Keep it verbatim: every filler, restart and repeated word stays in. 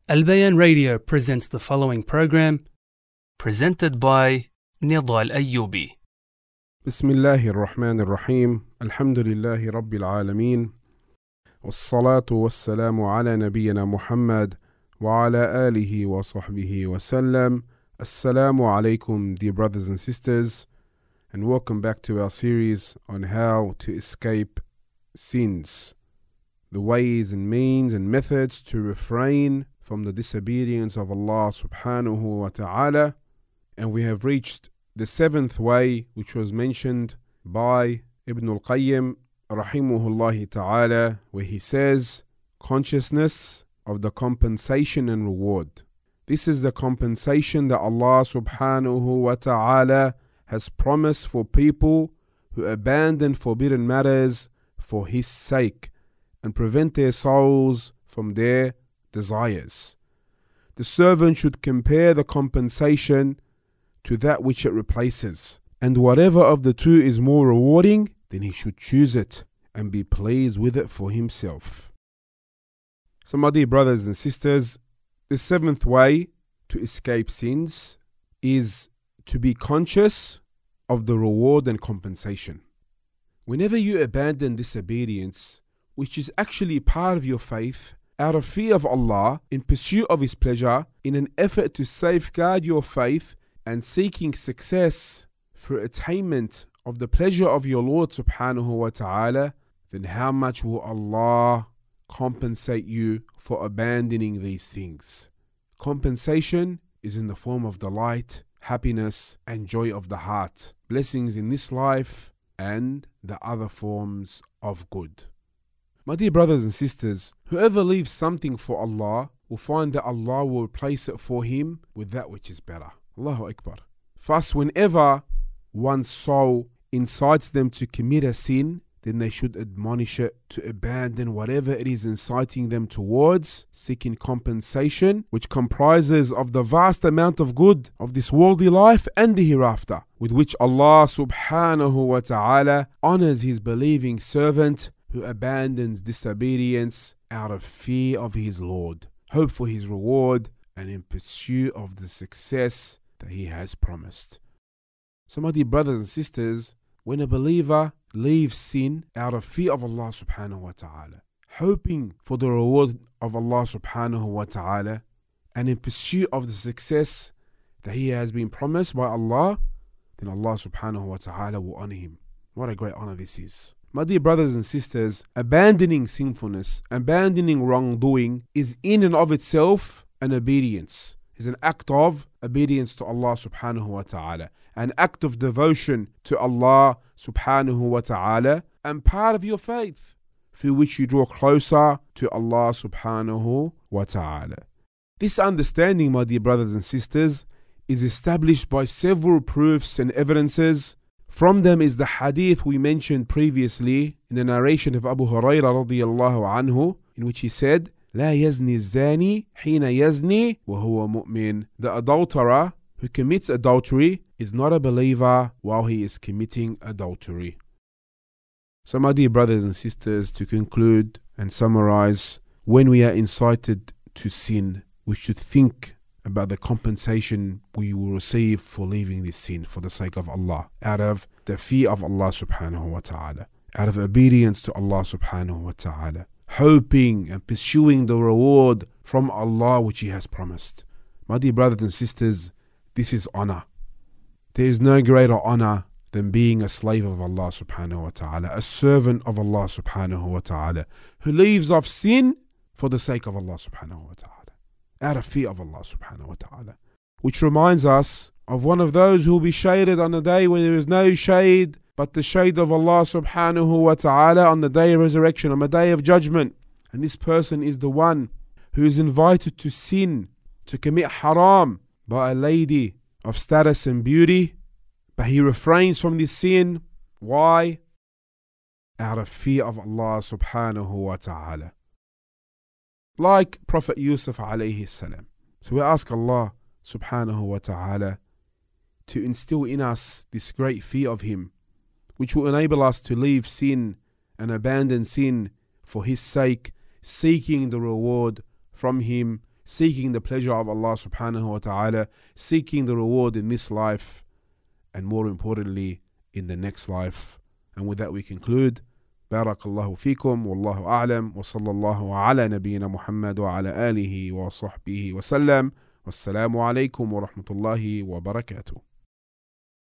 Al Bayan Radio presents the following program, presented by Nidal Ayyubi. بسم الله الرحمن الرحيم الحمد لله رب العالمين والصلاة والسلام على نبينا محمد وعلى آله وصحبه وسلم. Assalamu alaikum, dear brothers and sisters, and welcome back to our series on how to escape sins, the ways and means and methods to refrain from the disobedience of Allah subhanahu wa ta'ala. And we have reached the seventh way, which was mentioned by Ibn al-Qayyim rahimuhullahi ta'ala, where he says, consciousness of the compensation and reward. This is the compensation that Allah subhanahu wa ta'ala has promised for people who abandon forbidden matters for His sake and prevent their souls from their desires. The servant should compare the compensation to that which it replaces, and whatever of the two is more rewarding, then he should choose it and be pleased with it for himself. So my dear brothers and sisters, the seventh way to escape sins is to be conscious of the reward and compensation. Whenever you abandon disobedience, which is actually part of your faith, out of fear of Allah, in pursuit of His pleasure, in an effort to safeguard your faith and seeking success for attainment of the pleasure of your Lord subhanahu wa ta'ala, then how much will Allah compensate you for abandoning these things? Compensation is in the form of delight, happiness and joy of the heart, blessings in this life and the other forms of good. My dear brothers and sisters, whoever leaves something for Allah will find that Allah will replace it for him with that which is better. Allahu Akbar. Thus, whenever one's soul incites them to commit a sin, then they should admonish it to abandon whatever it is inciting them towards, seeking compensation, which comprises of the vast amount of good of this worldly life and the hereafter, with which Allah subhanahu wa ta'ala honors His believing servant who abandons disobedience out of fear of his Lord, hope for His reward, and in pursuit of the success that He has promised. So my dear brothers and sisters, when a believer leaves sin out of fear of Allah subhanahu wa ta'ala, hoping for the reward of Allah subhanahu wa ta'ala, and in pursuit of the success that he has been promised by Allah, then Allah subhanahu wa ta'ala will honor him. What a great honor this is. My dear brothers and sisters, abandoning sinfulness, abandoning wrongdoing is in and of itself an obedience, is an act of obedience to Allah subhanahu wa ta'ala, an act of devotion to Allah subhanahu wa ta'ala, and part of your faith through which you draw closer to Allah subhanahu wa ta'ala. This understanding, my dear brothers and sisters, is established by several proofs and evidences. From them is the hadith we mentioned previously in the narration of Abu Hurairah radiyallahu anhu, in which he said, لا يزني الزاني حين يزني وهو مؤمن. The adulterer who commits adultery is not a believer while he is committing adultery. So my dear brothers and sisters, to conclude and summarize, when we are incited to sin, we should think about the compensation we will receive for leaving this sin for the sake of Allah, out of the fear of Allah subhanahu wa ta'ala, out of obedience to Allah subhanahu wa ta'ala, hoping and pursuing the reward from Allah which He has promised. My dear brothers and sisters, this is honor. There is no greater honor than being a slave of Allah subhanahu wa ta'ala, a servant of Allah subhanahu wa ta'ala, who leaves off sin for the sake of Allah subhanahu wa ta'ala, out of fear of Allah subhanahu wa ta'ala. Which reminds us of one of those who will be shaded on the day when there is no shade but the shade of Allah subhanahu wa ta'ala, on the day of resurrection, on the day of judgment. And this person is the one who is invited to sin, to commit haram by a lady of status and beauty, but he refrains from this sin. Why? Out of fear of Allah subhanahu wa ta'ala. Like Prophet Yusuf alayhi salam. So we ask Allah subhanahu wa ta'ala to instill in us this great fear of Him, which will enable us to leave sin and abandon sin for His sake, seeking the reward from Him seeking the pleasure of Allah subhanahu wa ta'ala, seeking the reward in this life, and more importantly, in the next life. And with that we conclude. Barakallahu fikum, wallahu a'lam, wa sallallahu ala nabiyyina Muhammad wa ala alihi wa sahbihi wa sallam. Wassalamu alaikum wa rahmatullahi wa barakatuh.